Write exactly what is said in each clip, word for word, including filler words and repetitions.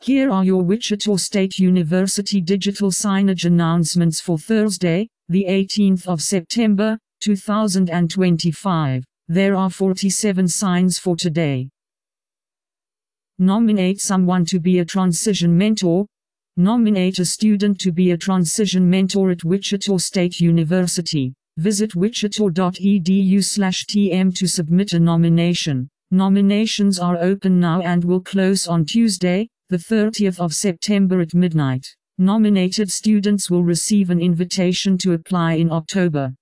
Here are your Wichita State University digital signage announcements for Thursday, the eighteenth of September, two thousand twenty-five. There are forty-seven signs for today. Nominate someone to be a transition mentor. Nominate a student to be a transition mentor at Wichita State University. Visit wichita dot e d u slash t m to submit a nomination. Nominations are open now and will close on Tuesday, the thirtieth of September at midnight. Nominated students will receive an invitation to apply in October.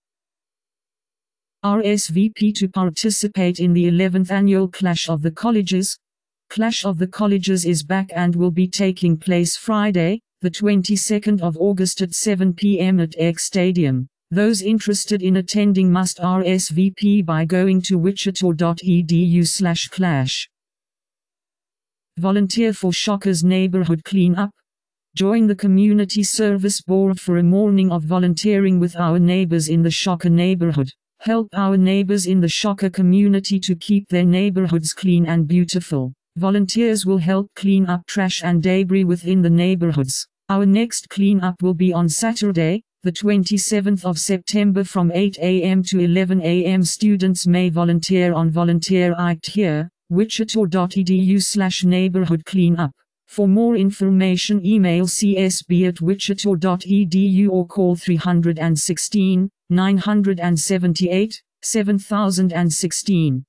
R S V P to participate in the eleventh annual Clash of the Colleges. Clash of the Colleges is back and will be taking place Friday, the twenty-second of August at seven p m at X Stadium. Those interested in attending must R S V P by going to wichita dot e d u slash clash. Volunteer for Shockers Neighborhood Cleanup. Join the Community Service Board for a morning of volunteering with our neighbors in the Shocker neighborhood. Help our neighbors in the Shocker community to keep their neighborhoods clean and beautiful. Volunteers will help clean up trash and debris within the neighborhoods. Our next cleanup will be on Saturday, the twenty-seventh of September from eight a m to eleven a m Students may volunteer on Volunteer Act here, wichita dot e d u slash neighborhood cleanup. For more information email c s b at wichita dot e d u or call three one six, nine seven eight, seven thousand sixteen.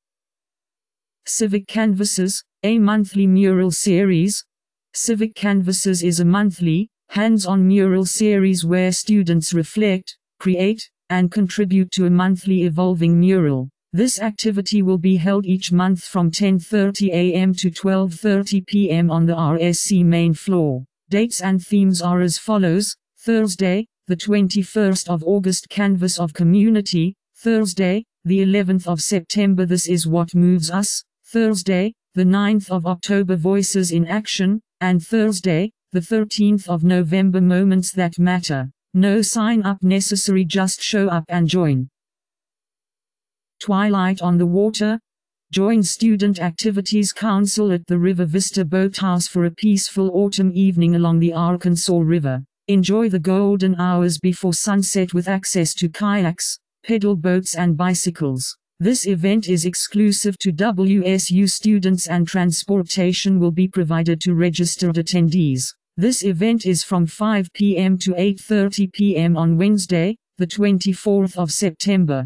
Civic Canvases, a monthly mural series. Civic Canvases is a monthly, hands-on mural series where students reflect, create, and contribute to a monthly evolving mural. This activity will be held each month from ten thirty a m to twelve thirty p m on the R S C main floor. Dates and themes are as follows: Thursday, the twenty-first of August, Canvas of Community; Thursday, the eleventh of September, This Is What Moves Us; Thursday, the ninth of October, Voices in Action; and Thursday, the thirteenth of November, Moments That Matter. No sign up necessary, just show up and join. Twilight on the Water. Join Student Activities Council at the River Vista Boathouse for a peaceful autumn evening along the Arkansas River. Enjoy the golden hours before sunset with access to kayaks, pedal boats and bicycles. This event is exclusive to W S U students and transportation will be provided to registered attendees. This event is from five p m to eight thirty p m on Wednesday, the twenty-fourth of September.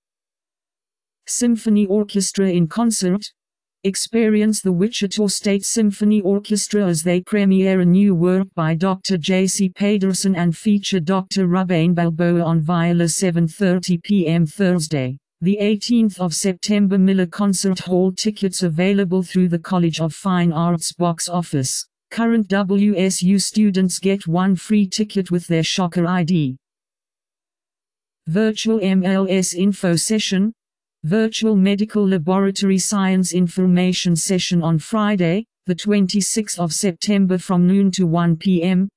Symphony Orchestra in Concert. Experience the Wichita State Symphony Orchestra as they premiere a new work by Doctor J C Pedersen and feature Doctor Rubain Balboa on viola, seven thirty p m Thursday, the eighteenth of September. Miller Concert Hall tickets available through the College of Fine Arts box office. Current W S U students get one free ticket with their Shocker I D. Virtual M L S Info Session. Virtual Medical Laboratory Science Information Session on Friday, the twenty-sixth of September from noon to one p m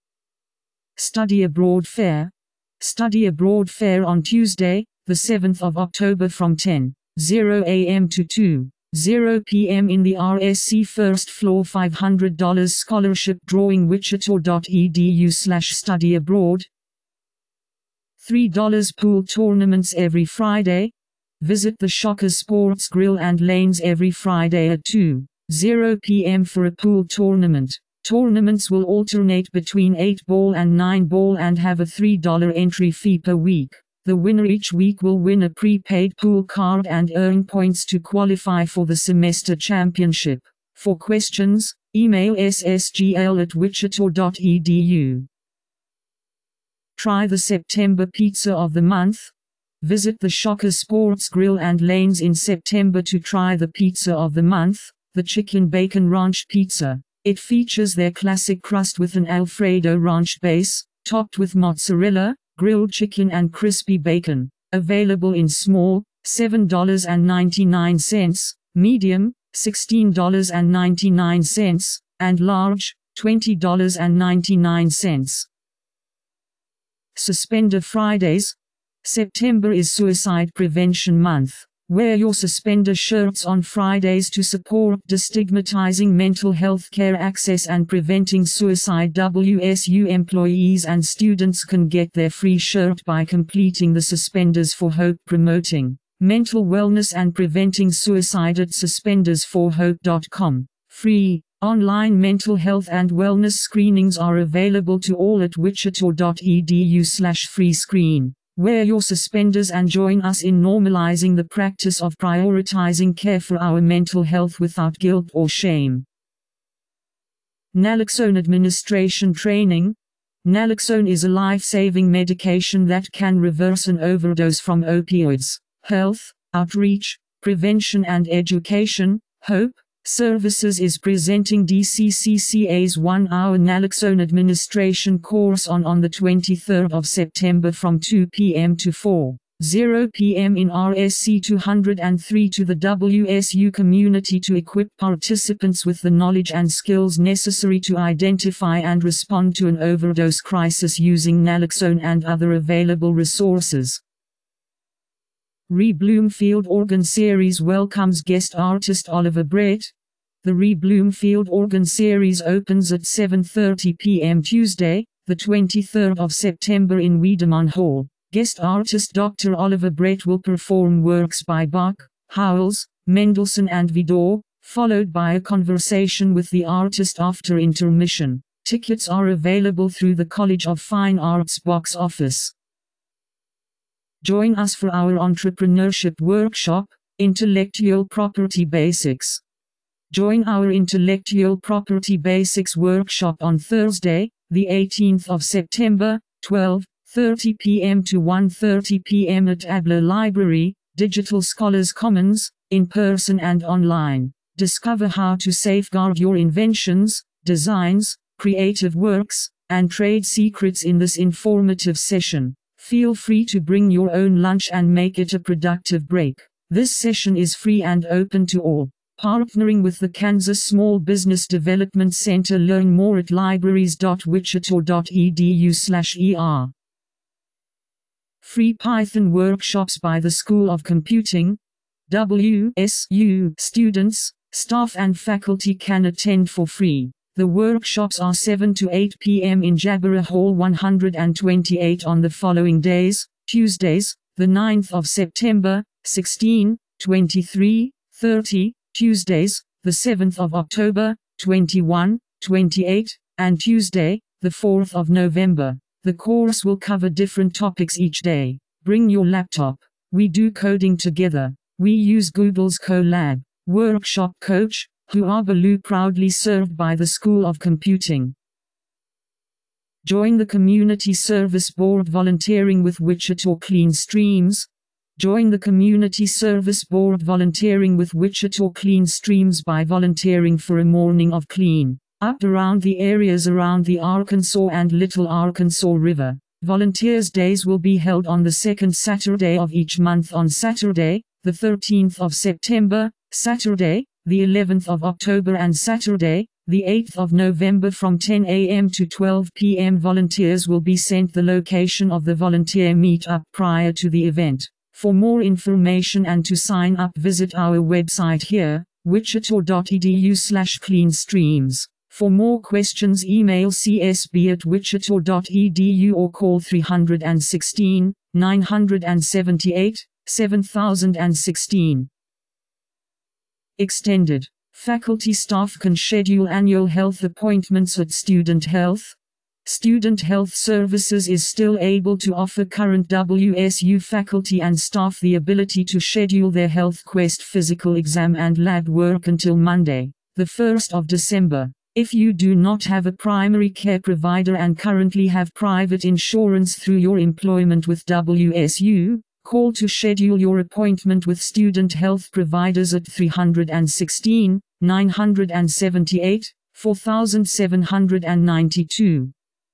Study Abroad Fair. Study Abroad Fair on Tuesday, the seventh of October from ten a m to two p m in the R S C first floor. five hundred dollars scholarship drawing, wichita dot e d u slash study abroad. three dollars pool tournaments every Friday. Visit the Shocker Sports Grill and Lanes every Friday at two p m for a pool tournament. Tournaments will alternate between eight ball and nine ball and have a three dollar entry fee per week. The winner each week will win a prepaid pool card and earn points to qualify for the semester championship. For questions, email s s g l at wichita dot e d u. Try the September Pizza of the Month. Visit the Shocker Sports Grill and Lanes in September to try the Pizza of the Month, the Chicken Bacon Ranch Pizza. It features their classic crust with an Alfredo ranch base, topped with mozzarella, grilled chicken and crispy bacon. Available in small, seven dollars and ninety-nine cents, medium, sixteen dollars and ninety-nine cents, and large, twenty dollars and ninety-nine cents. Suspender Fridays. September is Suicide Prevention Month. Wear your suspender shirts on Fridays to support destigmatizing mental health care access and preventing suicide. W S U employees and students can get their free shirt by completing the Suspenders for Hope promoting mental wellness and preventing suicide at suspenders for hope dot com. Free online mental health and wellness screenings are available to all at wichita dot e d u slash free screen. Wear your suspenders and join us in normalizing the practice of prioritizing care for our mental health without guilt or shame. Naloxone administration training. Naloxone is a life-saving medication that can reverse an overdose from opioids. Health, outreach, prevention and education. Hope Services is presenting D C C C A's one-hour naloxone administration course on on the twenty-third of September from two p m to four p m in R S C two oh three to the W S U community to equip participants with the knowledge and skills necessary to identify and respond to an overdose crisis using naloxone and other available resources. Ree Bloomfield Organ Series welcomes guest artist Oliver Brett. The Ree Bloomfield Organ Series opens at seven thirty p m Tuesday, the twenty-third of September in Wiedemann Hall. Guest artist Doctor Oliver Brett will perform works by Bach, Howells, Mendelssohn and Vidor, followed by a conversation with the artist after intermission. Tickets are available through the College of Fine Arts box office. Join us for our entrepreneurship workshop, Intellectual Property Basics. Join our Intellectual Property Basics workshop on Thursday, the eighteenth of September, twelve thirty p m to one thirty p m at Abler Library, Digital Scholars Commons, in person and online. Discover how to safeguard your inventions, designs, creative works, and trade secrets in this informative session. Feel free to bring your own lunch and make it a productive break. This session is free and open to all. Partnering with the Kansas Small Business Development Center. Learn more at libraries dot wichita dot e d u slash e r. Free Python workshops by the School of Computing. W S U students, staff and faculty can attend for free. The workshops are seven to eight p m in Jabara Hall one twenty-eight on the following days: Tuesdays, the ninth of September, sixteen, twenty-three, thirty, Tuesdays, the seventh of October, twenty-one, twenty-eight, and Tuesday, the fourth of November. The course will cover different topics each day. Bring your laptop. We do coding together. We use Google's Colab. Workshop coach, Huabalu, proudly served by the School of Computing. Join the Community Service Board volunteering with Wichita Clean Streams. Join the Community Service Board volunteering with Wichita Clean Streams by volunteering for a morning of clean up around the areas around the Arkansas and Little Arkansas River. Volunteers Days will be held on the second Saturday of each month on Saturday, the thirteenth of September, Saturday, the eleventh of October and Saturday, the eighth of November from ten a m to twelve p m Volunteers will be sent the location of the volunteer meet-up prior to the event. For more information and to sign up, visit our website here, wichita dot e d u slash clean streams. For more questions, email c s b at wichita dot e d u or call three one six, nine seven eight, seven thousand sixteen. Extended. Faculty staff can schedule annual health appointments at Student Health. Student Health Services is still able to offer current W S U faculty and staff the ability to schedule their Health Quest physical exam and lab work until Monday, the first of December. If you do not have a primary care provider and currently have private insurance through your employment with W S U, call to schedule your appointment with student health providers at three one six, nine seven eight, four seven nine two.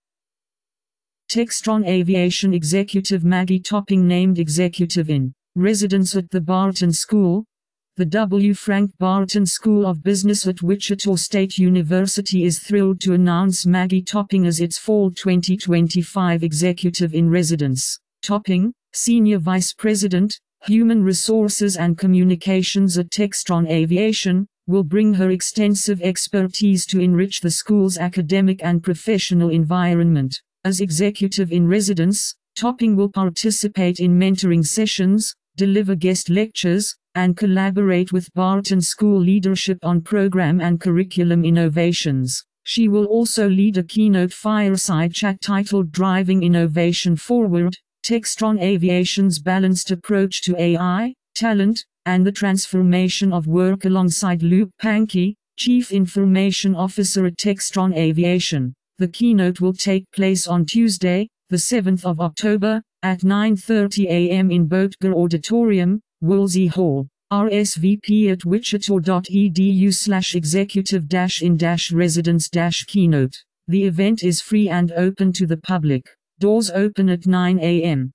Textron Aviation Executive Maggie Topping named Executive in Residence at the Barton School. The W. Frank Barton School of Business at Wichita State University is thrilled to announce Maggie Topping as its Fall twenty twenty-five Executive in Residence. Topping, Senior Vice President, Human Resources and Communications at Textron Aviation, will bring her extensive expertise to enrich the school's academic and professional environment. As executive in residence, Topping will participate in mentoring sessions, deliver guest lectures, and collaborate with Barton School leadership on program and curriculum innovations. She will also lead a keynote fireside chat titled Driving Innovation Forward, Textron Aviation's Balanced Approach to A I, Talent, and the Transformation of Work alongside Luke Pankey, Chief Information Officer at Textron Aviation. The keynote will take place on Tuesday, the seventh of October, at nine thirty a m in Boatger Auditorium, Woolsey Hall. R S V P at wichita dot e d u slash executive dash in dash residence dash keynote. The event is free and open to the public. Doors open at nine a m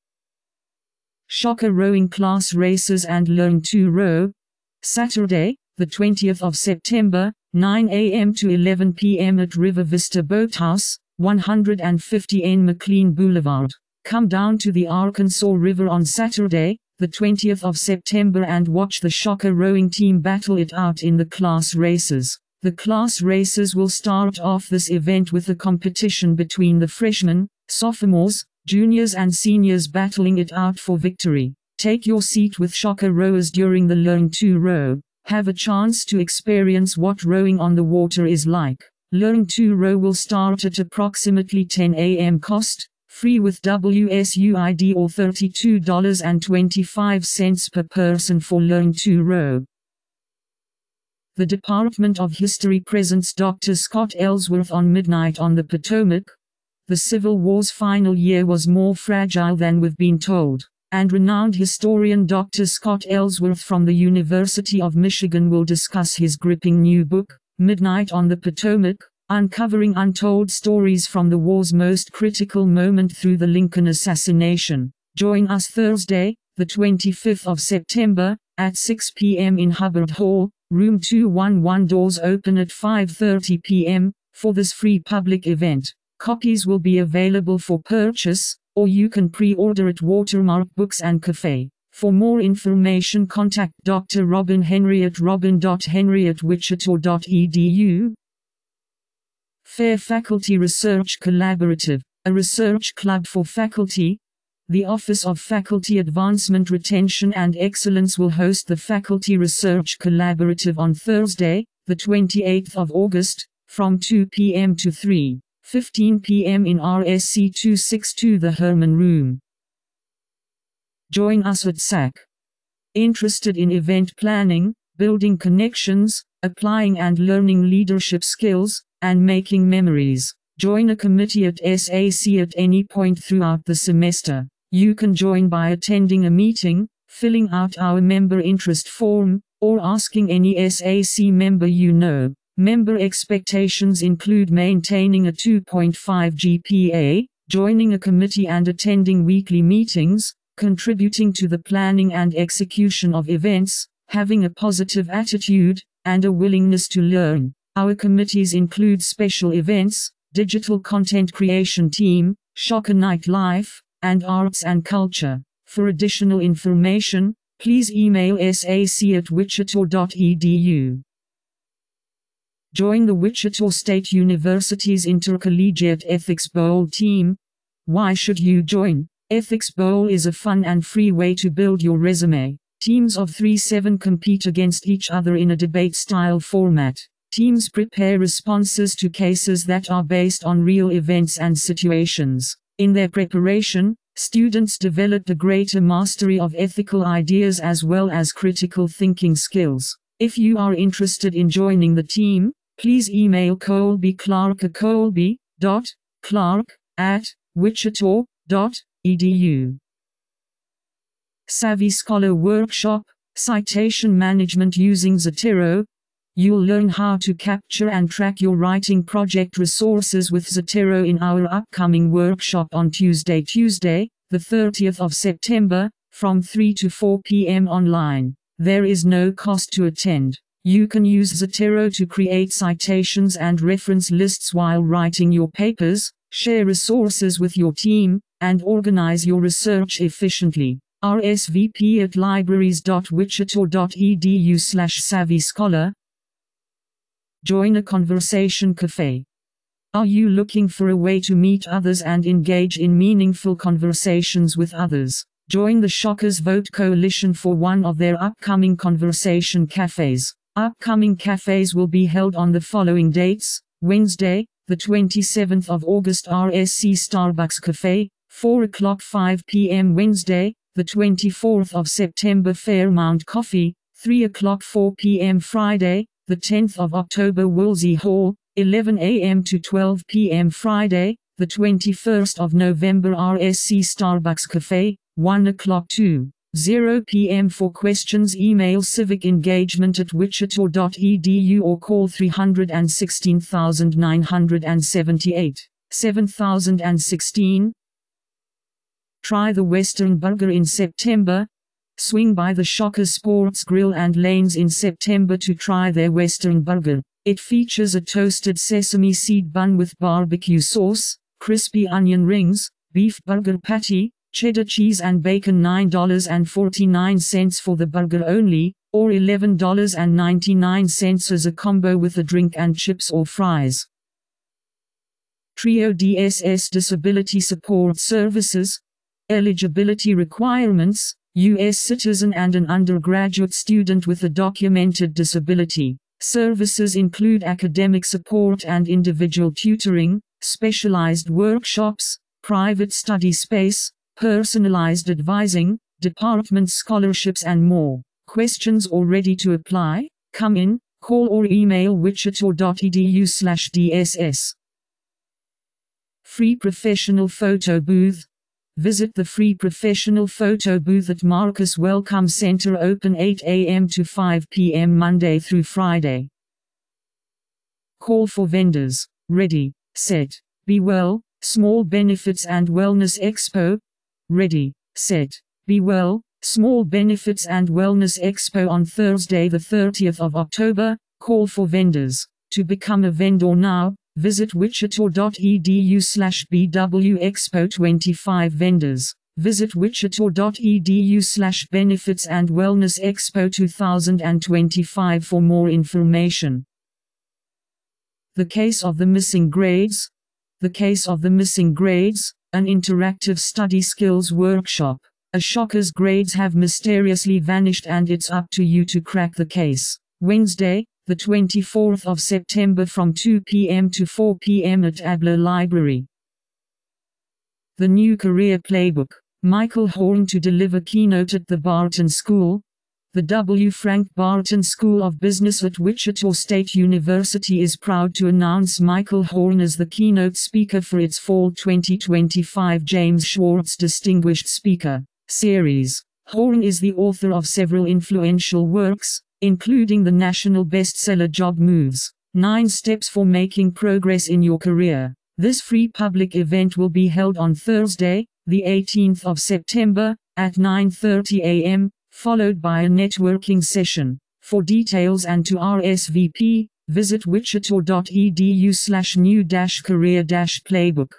Shocker Rowing Class Races and Learn to Row. Saturday, the twentieth of September, nine a m to eleven p m at River Vista Boathouse, one fifty N McLean Boulevard. Come down to the Arkansas River on Saturday, the twentieth of September, and watch the Shocker rowing team battle it out in the class races. The class races will start off this event with a competition between the freshmen, sophomores, juniors and seniors battling it out for victory. Take your seat with Shocker rowers during the Learn to Row. Have a chance to experience what rowing on the water is like. Learn to Row will start at approximately ten a m cost, free with W S U I D or thirty-two dollars and twenty-five cents per person for Learn to Row. The Department of History presents Doctor Scott Ellsworth on Midnight on the Potomac. The Civil War's final year was more fragile than we've been told, and renowned historian Doctor Scott Ellsworth from the University of Michigan will discuss his gripping new book, Midnight on the Potomac, uncovering untold stories from the war's most critical moment through the Lincoln assassination. Join us Thursday, the twenty-fifth of September, at six p m in Hubbard Hall, room two one one. Doors open at five thirty p m for this free public event. Copies will be available for purchase, or you can pre-order at Watermark Books and Cafe. For more information, contact Doctor Robin Henry at robin dot henry at wichita dot e d u. Fair Faculty Research Collaborative, a research club for faculty. The Office of Faculty Advancement, Retention and Excellence will host the Faculty Research Collaborative on Thursday, the twenty-eighth of August, from two p m to three fifteen p m in R S C two sixty-two, the Herman Room. Join us at S A C. Interested in event planning, building connections, applying and learning leadership skills, and making memories? Join a committee at S A C at any point throughout the semester. You can join by attending a meeting, filling out our member interest form, or asking any S A C member you know. Member expectations include maintaining a two point five G P A, joining a committee and attending weekly meetings, contributing to the planning and execution of events, having a positive attitude, and a willingness to learn. Our committees include special events, digital content creation team, Shocker Night Life, and arts and culture. For additional information, please email S A C at wichita dot e d u. Join the Wichita State University's Intercollegiate Ethics Bowl team. Why should you join? Ethics Bowl is a fun and free way to build your resume. Teams of three seven compete against each other in a debate-style format. Teams prepare responses to cases that are based on real events and situations. In their preparation, students develop a greater mastery of ethical ideas as well as critical thinking skills. If you are interested in joining the team, please email Colby Clark at colby dot clark at wichita dot e d u. Savvy Scholar Workshop, Citation Management using Zotero. You'll learn how to capture and track your writing project resources with Zotero in our upcoming workshop on Tuesday, Tuesday, the thirtieth of September, from three to four p m online. There is no cost to attend. You can use Zotero to create citations and reference lists while writing your papers, share resources with your team, and organize your research efficiently. R S V P at libraries dot wichita dot e d u slash savvy scholar. Join a conversation cafe. Are you looking for a way to meet others and engage in meaningful conversations with others? Join the Shockers Vote Coalition for one of their upcoming conversation cafes. Upcoming cafes will be held on the following dates: Wednesday, the twenty-seventh of August, R S C Starbucks Cafe, four o'clock five p m Wednesday, the twenty-fourth of September, Fairmount Coffee, three o'clock four p m Friday, the tenth of October, Woolsey Hall, eleven a m to twelve p m Friday, the twenty-first of November, R S C Starbucks Cafe, one o'clock to zero p m For questions, email civicengagement at wichita dot e d u or call three one six nine seven eight, seven thousand sixteen. Try the Western Burger in September. Swing by the Shockers Sports Grill and Lanes in September to try their Western Burger. It features a toasted sesame seed bun with barbecue sauce, crispy onion rings, beef burger patty, cheddar cheese and bacon. nine dollars and forty-nine cents for the burger only, or eleven dollars and ninety-nine cents as a combo with a drink and chips or fries. Trio D S S Disability Support Services. Eligibility requirements: U S citizen and an undergraduate student with a documented disability. Services include academic support and individual tutoring, specialized workshops, private study space, personalized advising, department scholarships and more. Questions or ready to apply? Come in, call or email wichita dot e d u slash d s s. Free Professional Photo Booth. Visit the free professional photo booth at Marcus Welcome Center, open eight a m to five p m Monday through Friday. Call for vendors. Ready, set, be well. Small Benefits and Wellness Expo. Ready, set, be well. Small Benefits and Wellness Expo on Thursday the thirtieth of October. Call for vendors. To become a vendor now, visit wichita dot e d u slash b w expo twenty-five vendors. Visit wichita dot e d u slash benefits and wellness expo twenty twenty-five for more information. The Case of the Missing Grades. The Case of the Missing Grades, an interactive study skills workshop. A Shockers grades have mysteriously vanished and it's up to you to crack the case. Wednesday, the twenty-fourth of September from two p m to four p m at Adler Library. The New Career Playbook. Michael Horn to deliver keynote at the Barton School. The W. Frank Barton School of Business at Wichita State University is proud to announce Michael Horn as the keynote speaker for its Fall twenty twenty-five James Schwartz Distinguished Speaker Series. Horn is the author of several influential works, including the national bestseller Job Moves, Nine Steps for Making Progress in Your Career. This free public event will be held on Thursday, the eighteenth of September, at nine thirty a m, followed by a networking session. For details and to R S V P, visit wichita dot e d u slash new career playbook.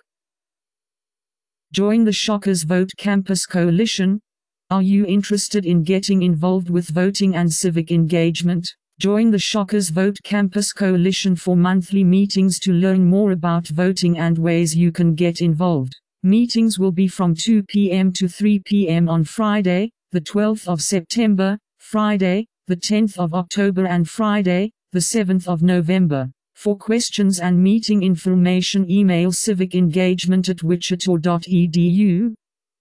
Join the Shockers Vote Campus Coalition. Are you interested in getting involved with voting and civic engagement? Join the Shockers Vote Campus Coalition for monthly meetings to learn more about voting and ways you can get involved. Meetings will be from two p m to three p m on Friday, the twelfth of September, Friday, the tenth of October and Friday, the seventh of November. For questions and meeting information, email civicengagement at wichita dot e d u.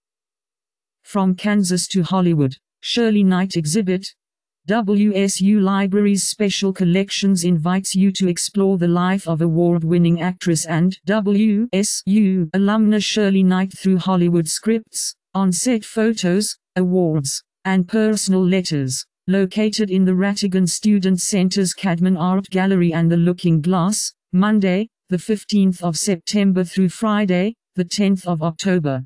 From Kansas to Hollywood, Shirley Knight exhibit. W S U Libraries Special Collections invites you to explore the life of award-winning actress and W S U alumna Shirley Knight through Hollywood scripts, on-set photos, awards, and personal letters. Located in the Rattigan Student Center's Cadman Art Gallery and the Looking Glass, Monday, the fifteenth of September through Friday, the tenth of October.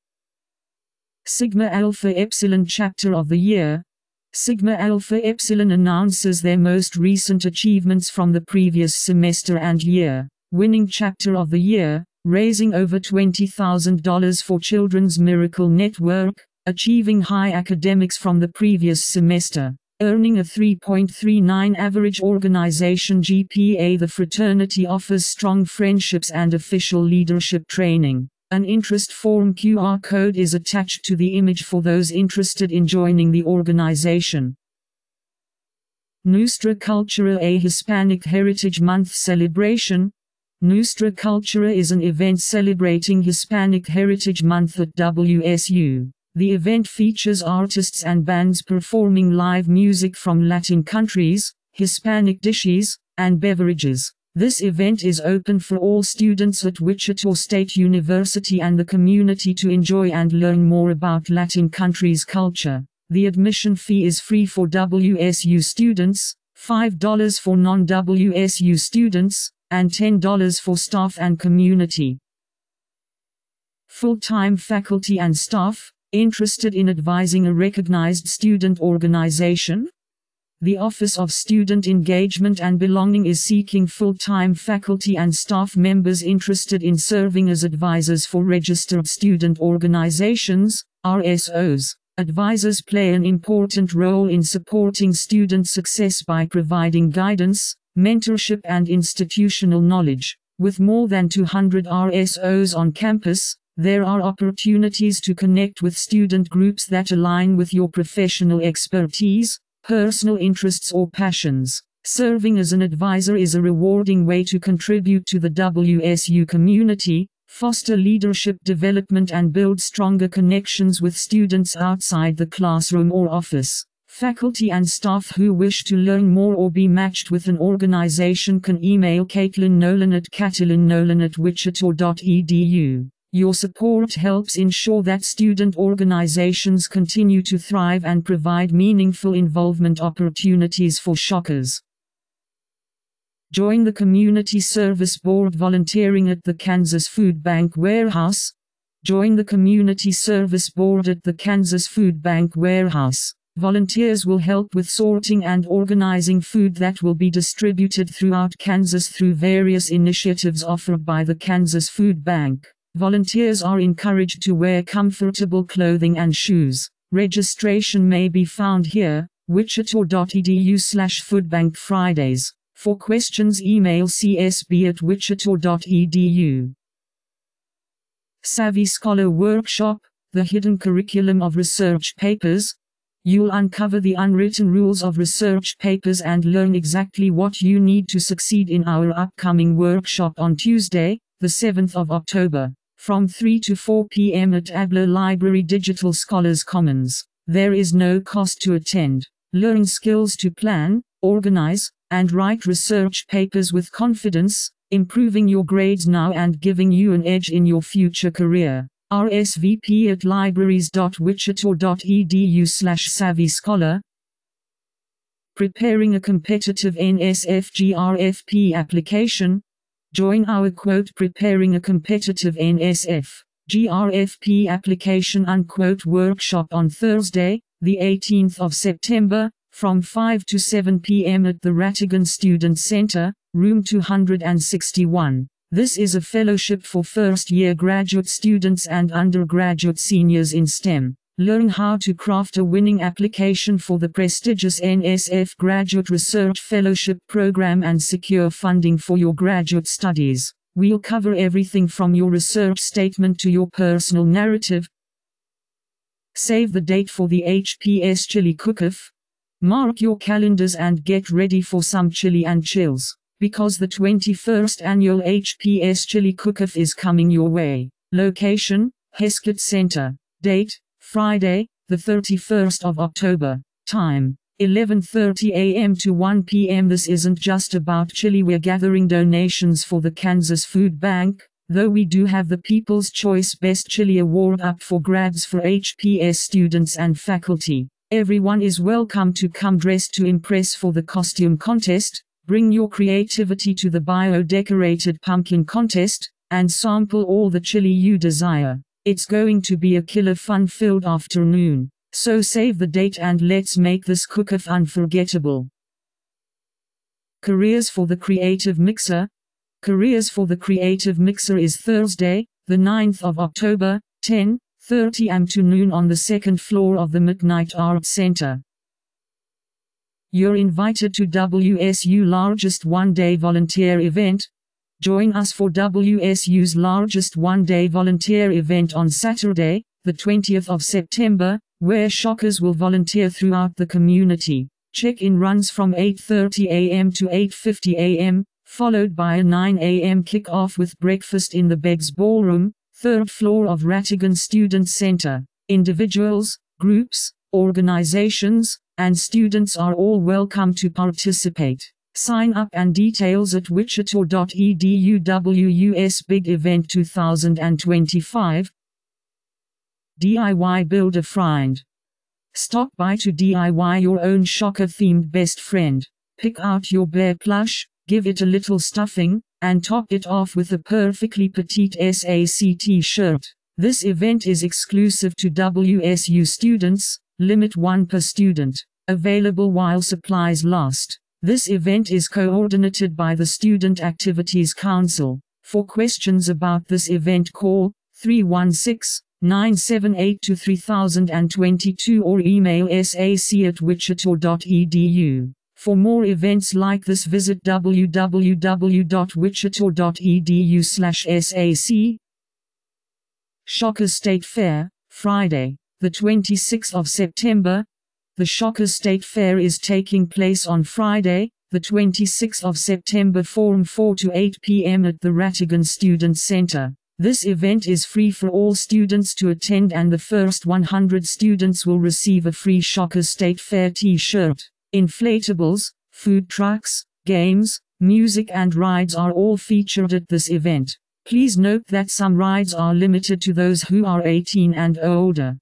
Sigma Alpha Epsilon Chapter of the Year. Sigma Alpha Epsilon announces their most recent achievements from the previous semester and year. Winning Chapter of the Year, raising over twenty thousand dollars for Children's Miracle Network. achieving high academics from the previous semester, earning a three point three nine average organization G P A. The fraternity offers strong friendships and official leadership training. An interest form Q R code is attached to the image for those interested in joining the organization. Nuestra Cultura, a Hispanic Heritage Month celebration. Nuestra Cultura is an event celebrating Hispanic Heritage Month at W S U. The event features artists and bands performing live music from Latin countries, Hispanic dishes, and beverages. This event is open for all students at Wichita State University and the community to enjoy and learn more about Latin countries' culture. The admission fee is free for W S U students, five dollars for non-W S U students, and ten dollars for staff and community. Full-time faculty and staff interested in advising a recognized student organization? The Office of Student Engagement and Belonging is seeking full-time faculty and staff members interested in serving as advisors for registered student organizations, R S Os. Advisors play an important role in supporting student success by providing guidance, mentorship and institutional knowledge. With more than two hundred R S Os on campus, there are opportunities to connect with student groups that align with your professional expertise, personal interests or passions. Serving as an advisor is a rewarding way to contribute to the W S U community, foster leadership development and build stronger connections with students outside the classroom or office. Faculty and staff who wish to learn more or be matched with an organization can email Caitlin Nolan at caitlinnolan at wichita dot e d u. Your support helps ensure that student organizations continue to thrive and provide meaningful involvement opportunities for Shockers. Join the Community Service Board volunteering at the Kansas Food Bank Warehouse. Join the Community Service Board at the Kansas Food Bank Warehouse. Volunteers will help with sorting and organizing food that will be distributed throughout Kansas through various initiatives offered by the Kansas Food Bank. Volunteers are encouraged to wear comfortable clothing and shoes. Registration may be found here, wichita dot e d u slash foodbank Fridays. For questions email c s b at wichita dot e d u. Savvy Scholar Workshop, the hidden curriculum of research papers. You'll uncover the unwritten rules of research papers and learn exactly what you need to succeed in our upcoming workshop on Tuesday, the seventh of October. From three to four p m at Adler Library Digital Scholars Commons. There is no cost to attend. Learn skills to plan, organize, and write research papers with confidence, improving your grades now and giving you an edge in your future career. R S V P at libraries dot wichita dot e d u slash savvy scholar. Preparing a competitive N S F G R F P application. Join our quote Preparing a Competitive N S F G R F P Application unquote workshop on Thursday, the eighteenth of September, from five to seven p m at the Rattigan Student Center, room two hundred sixty-one. This is a fellowship for first-year graduate students and undergraduate seniors in STEM. Learn how to craft a winning application for the prestigious N S F Graduate Research Fellowship Program and secure funding for your graduate studies. We'll cover everything from your research statement to your personal narrative. Save the date for the H P S Chili Cook-Off. Mark your calendars and get ready for some chili and chills, because the twenty-first annual H P S Chili Cook-Off is coming your way. Location, Heskett Center. Date, Friday, the thirty-first of October. Time, eleven thirty a m to one p m This isn't just about chili. We're gathering donations for the Kansas Food Bank, though we do have the People's Choice Best Chili Award up for grabs for H P S students and faculty. Everyone is welcome to come dressed to impress for the costume contest. Bring your creativity to the bio-decorated pumpkin contest, and sample all the chili you desire. It's going to be a killer fun-filled afternoon, so save the date and let's make this cook-off unforgettable. Careers for the Creative Mixer. Careers for the Creative Mixer is Thursday, the ninth of October, ten thirty a m to noon on the second floor of the Midnight Arts Center. You're invited to W S U's largest one-day volunteer event. Join us for W S U's largest one-day volunteer event on Saturday, the twentieth of September, where shockers will volunteer throughout the community. Check-in runs from eight thirty a m to eight fifty a m, followed by a nine a m kick-off with breakfast in the Beggs Ballroom, third floor of Rattigan Student Center. Individuals, groups, organizations, and students are all welcome to participate. Sign up and details at wichita dot e d u. W U S Big Event twenty twenty-five. D I Y Build a Friend. Stop by to D I Y your own shocker-themed best friend. Pick out your bear plush, give it a little stuffing, and top it off with a perfectly petite S A C t-shirt. This event is exclusive to W S U students, limit one per student. Available while supplies last. This event is coordinated by the Student Activities Council. For questions about this event, call three one six, nine seven eight two three thousand twenty-two or email sac at wichita dot e d u. For more events like this, visit w w w dot wichita dot e d u slash sac. Shockers State Fair, Friday, the twenty-sixth of September. The Shockers State Fair is taking place on Friday, the twenty-sixth of September from four to eight p m at the Rattigan Student Center. This event is free for all students to attend, and the first one hundred students will receive a free Shockers State Fair t-shirt. Inflatables, food trucks, games, music and rides are all featured at this event. Please note that some rides are limited to those who are eighteen and older.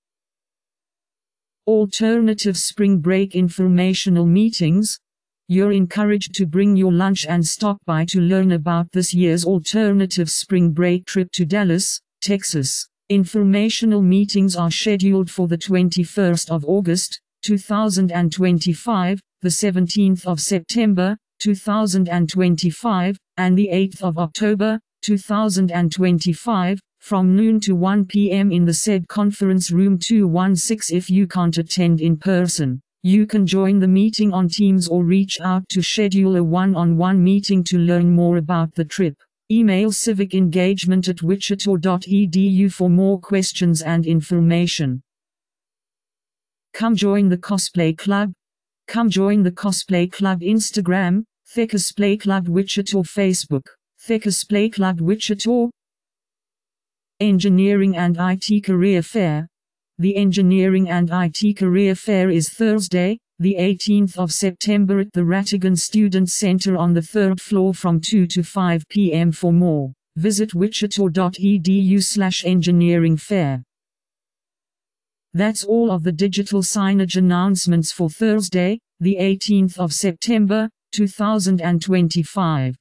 Alternative Spring Break Informational Meetings. You're encouraged to bring your lunch and stop by to learn about this year's Alternative Spring Break trip to Dallas, Texas. Informational meetings are scheduled for the twenty-first of August, two thousand twenty-five, the seventeenth of September, two thousand twenty-five, and the eighth of October, two thousand twenty-five, from noon to one p m in the said conference room two one six. If you can't attend in person, you can join the meeting on Teams or reach out to schedule a one-on-one meeting to learn more about the trip. Email civic engagement at wichita dot e d u for more questions and information. Come join the Cosplay Club. Come join the Cosplay Club Instagram, The Cosplay Club Wichita, Facebook, The Cosplay Club Wichita. Engineering and I T Career Fair. The Engineering and I T Career Fair is Thursday, the eighteenth of September at the Rattigan Student Center on the third floor from two to five p m For more, visit wichita dot e d u slash engineering fair. That's all of the digital signage announcements for Thursday, the eighteenth of September, two thousand twenty-five.